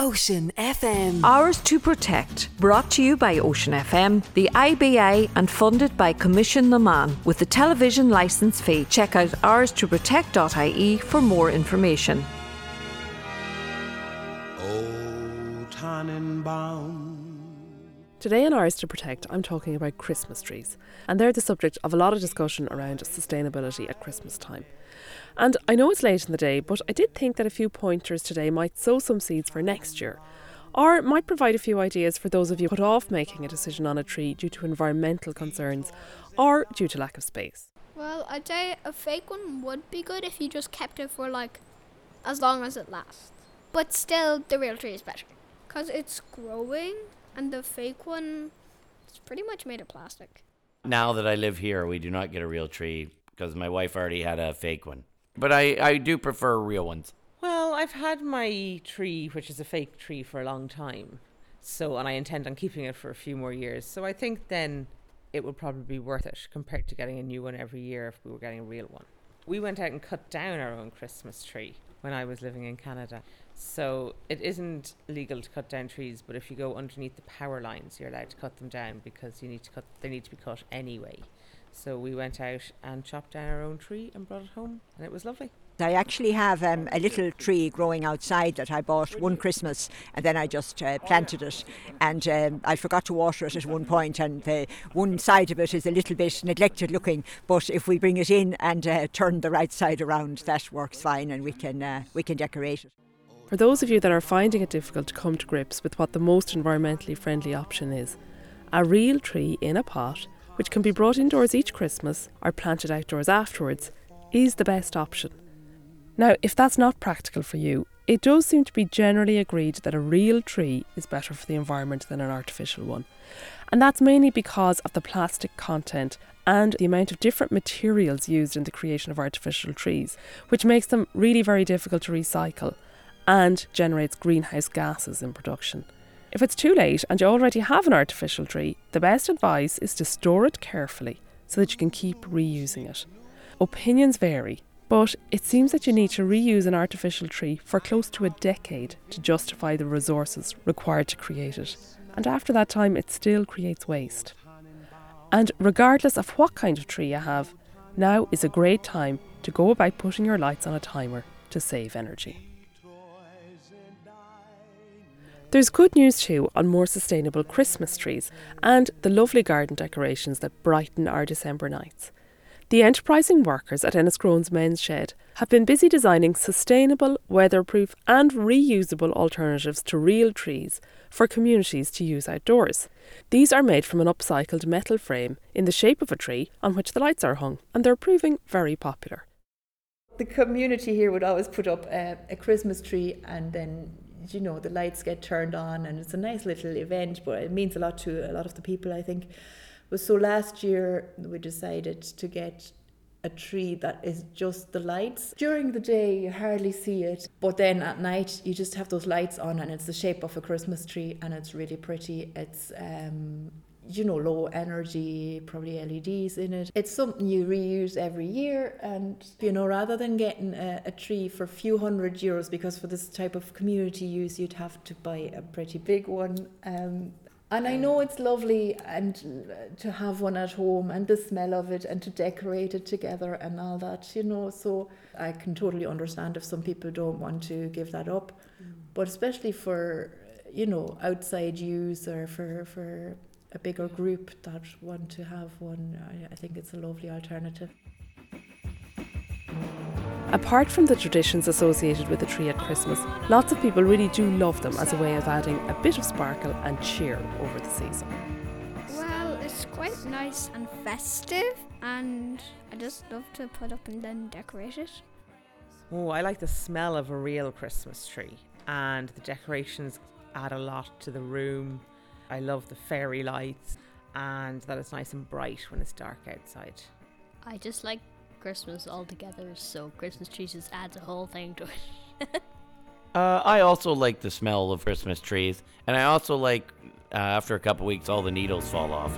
Ocean FM. Hours to Protect, brought to you by Ocean FM, the IBA, and funded by Commission Naman with the television licence fee. Check out hourstoprotect.ie for more information. Old Tannenbaum. Today on Hours to Protect, I'm talking about Christmas trees, and they're the subject of a lot of discussion around sustainability at Christmas time. And I know it's late in the day, but I did think that a few pointers today might sow some seeds for next year, or might provide a few ideas for those of you put off making a decision on a tree due to environmental concerns or due to lack of space. Well, I'd say a fake one would be good if you just kept it for as long as it lasts. But still, the real tree is better, because it's growing. And the fake one is pretty much made of plastic. Now that I live here, we do not get a real tree because my wife already had a fake one. But I do prefer real ones. Well, I've had my tree, which is a fake tree, for a long time. And I intend on keeping it for a few more years. So I think then it would probably be worth it compared to getting a new one every year if we were getting a real one. We went out and cut down our own Christmas tree when I was living in Canada. So it isn't legal to cut down trees, but if you go underneath the power lines, you're allowed to cut them down because they need to be cut anyway. So we went out and chopped down our own tree and brought it home, and it was lovely. I actually have a little tree growing outside that I bought one Christmas, and then I just planted it, and I forgot to water it at one point, and one side of it is a little bit neglected looking, but if we bring it in and turn the right side around, that works fine, and we can decorate it. For those of you that are finding it difficult to come to grips with what the most environmentally friendly option is, a real tree in a pot, which can be brought indoors each Christmas or planted outdoors afterwards, is the best option. Now, if that's not practical for you, it does seem to be generally agreed that a real tree is better for the environment than an artificial one. And that's mainly because of the plastic content and the amount of different materials used in the creation of artificial trees, which makes them really very difficult to recycle and generates greenhouse gases in production. If it's too late and you already have an artificial tree, the best advice is to store it carefully so that you can keep reusing it. Opinions vary, but it seems that you need to reuse an artificial tree for close to a decade to justify the resources required to create it. And after that time, it still creates waste. And regardless of what kind of tree you have, now is a great time to go about putting your lights on a timer to save energy. There's good news too on more sustainable Christmas trees and the lovely garden decorations that brighten our December nights. The enterprising workers at Enniscrone's Men's Shed have been busy designing sustainable, weatherproof and reusable alternatives to real trees for communities to use outdoors. These are made from an upcycled metal frame in the shape of a tree on which the lights are hung, and they're proving very popular. The community here would always put up a Christmas tree, and then the lights get turned on, and it's a nice little event, but it means a lot to a lot of the people, I think. So last year we decided to get a tree that is just the lights. During the day you hardly see it, but then at night you just have those lights on, and it's the shape of a Christmas tree, and it's really pretty. It's low energy, probably LEDs in it. It's something you reuse every year, and rather than getting a tree for a few €100, because for this type of community use you'd have to buy a pretty big one. And I know it's lovely and to have one at home, and the smell of it, and to decorate it together and all that, so I can totally understand if some people don't want to give that up. But especially for, outside use, or for a bigger group that want to have one, I think it's a lovely alternative. Apart from the traditions associated with the tree at Christmas, lots of people really do love them as a way of adding a bit of sparkle and cheer over the season. Well, it's quite nice and festive, and I just love to put up and then decorate it. Oh, I like the smell of a real Christmas tree, and the decorations add a lot to the room. I love the fairy lights, and that it's nice and bright when it's dark outside. I just like Christmas altogether, so Christmas trees just adds a whole thing to it. I also like the smell of Christmas trees, and I also like, after a couple of weeks, all the needles fall off.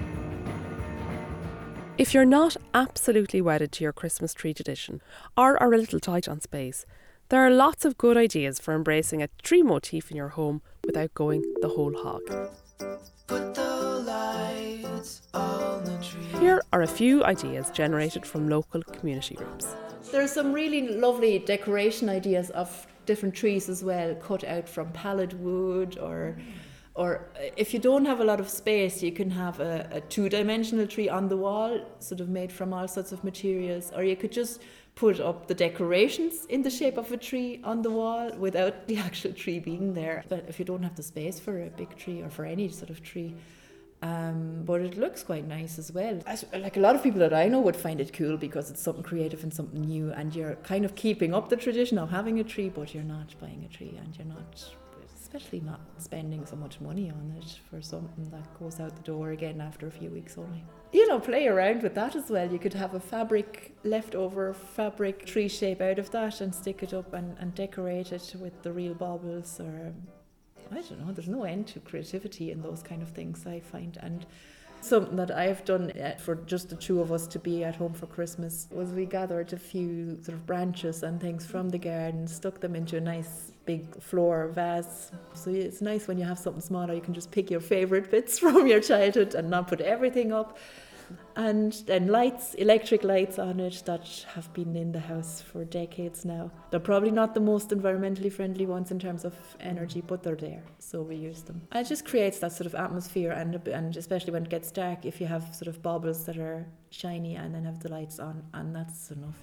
If you're not absolutely wedded to your Christmas tree tradition, or are a little tight on space, There are lots of good ideas for embracing a tree motif in your home without going the whole hog. Put the lights on the tree. Here are a few ideas generated from local community groups. There are some really lovely decoration ideas of different trees as well, cut out from pallet wood, or if you don't have a lot of space, you can have a two-dimensional tree on the wall, sort of made from all sorts of materials, or you could just put up the decorations in the shape of a tree on the wall without the actual tree being there. But if you don't have the space for a big tree or for any sort of tree, but it looks quite nice as well. Like a lot of people that I know would find it cool because it's something creative and something new, and you're kind of keeping up the tradition of having a tree, but you're not buying a tree, and you're not, especially not spending so much money on it for something that goes out the door again after a few weeks only. You know, play around with that as well. You could have a leftover fabric tree shape out of that and stick it up and decorate it with the real baubles, or I don't know, there's no end to creativity in those kind of things, I find. And something that I've done for just the two of us to be at home for Christmas was we gathered a few sort of branches and things from the garden, stuck them into a nice big floor vase. So it's nice when you have something smaller, you can just pick your favourite bits from your childhood and not put everything up. And then lights, electric lights on it that have been in the house for decades now. They're probably not the most environmentally friendly ones in terms of energy, but they're there, so we use them. And it just creates that sort of atmosphere, and especially when it gets dark, if you have sort of baubles that are shiny and then have the lights on, and that's enough.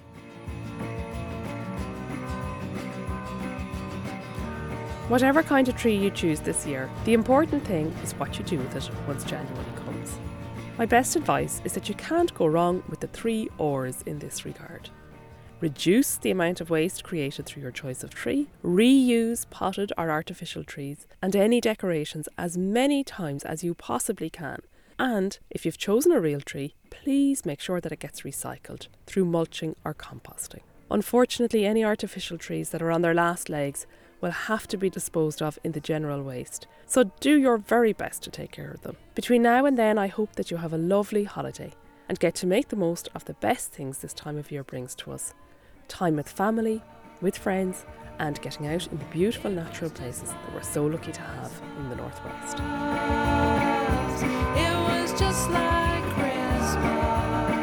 Whatever kind of tree you choose this year, the important thing is what you do with it once January comes. My best advice is that you can't go wrong with the 3 R's in this regard. Reduce the amount of waste created through your choice of tree, reuse potted or artificial trees and any decorations as many times as you possibly can. And if you've chosen a real tree, please make sure that it gets recycled through mulching or composting. Unfortunately, any artificial trees that are on their last legs will have to be disposed of in the general waste. So do your very best to take care of them. Between now and then, I hope that you have a lovely holiday and get to make the most of the best things this time of year brings to us. Time with family, with friends, and getting out in the beautiful natural places that we're so lucky to have in the Northwest. It was just like Christmas.